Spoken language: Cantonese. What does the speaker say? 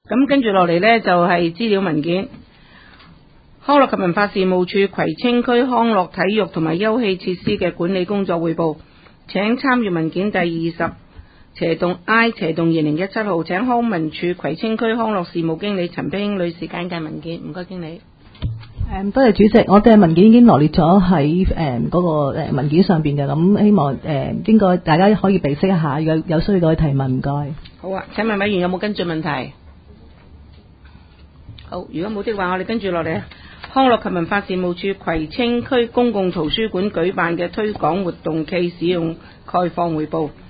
咁跟住落嚟呢，就係資料文件。康樂及文化事務處葵青區康樂體育同埋休憩設施嘅管理工作匯報，請參閱文件第20/I/2017號，請康文署葵青區康樂事務經理陳碧英女士簡介文件。唔該，經理。 多謝主席，我嘅文件已經羅列咗喺嗰個文件上邊嘅，咁希望應該大家可以備悉一下，有需要可以提問，唔該。 好啊，請問委員有冇跟進問題？好，如果冇的話，我哋跟住落嚟。康樂及文化事務處葵青區公共圖書館舉辦嘅推廣活動暨使用概況匯報。